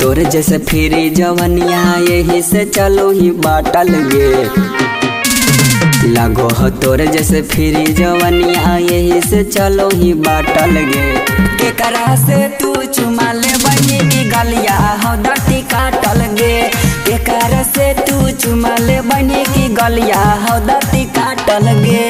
तोरे जैसे फिरी जवनिया यही से चलो ही बाटल गे। लगो हो तोरे जैसे फिरी जवनिया यही से चलो ही बाटल गे। केकरा से तू चुमा ले बनी की गलिया हो दाती काटल गे। केकरा से तू चुमा ले बनी की गलिया हो दाती काटल गे।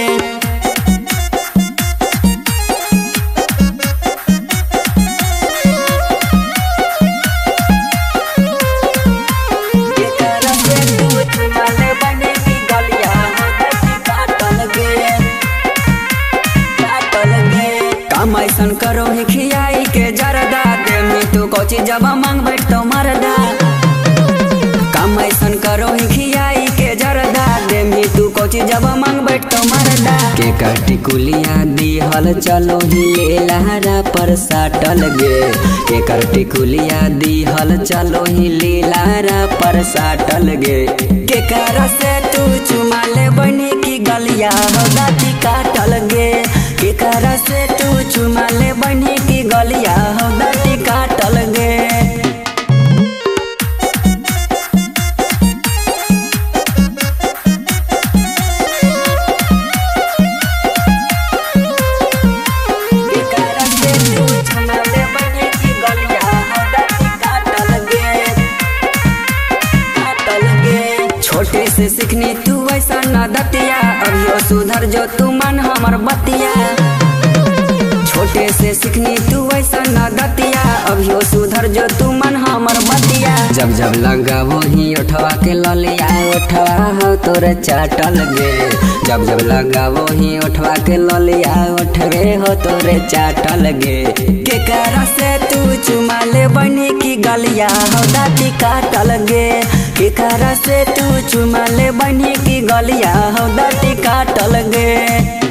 काम ऐसन करो ही खियाई के जरदा दे में तू कोची जब मांग बैठ तो मरदा। काम ऐसन करो ही खियाई के जरदा दे में तू कोची जब मांग बैठ तो मरदा। के कटी कुलिया दी हल चलो ही ले लहरा पर साटल गे। के कटी कुलिया दी हल चलो ही ले लहरा पर साटल गे। के कर से तू चुमा ले बनी की गलिया हो दाती काटल गे। के कर से तू चुमा ले बनी की गलिया हो दाती काटल गे। छोटे से सीखनी तू ऐसा न दतिया अभियो सुधर जो तू मन हमर बतिया। छोटे से सीखनी तू ऐसा न दतिया अभियो सुधर जो तू मन हमर बतिया। जब जब लगावो ही उठवा के ललिया उठवा हो तोरे चाटल गे। जब जब लगावो ही उठवा के ललिया उठवे हो तोरे चाटल गे। के कर से तू चुमा ले बनी की गलिया हो दाती काटल गे। के कर से तू चुमा ले बनी की गलिया हो दाती काटल गे।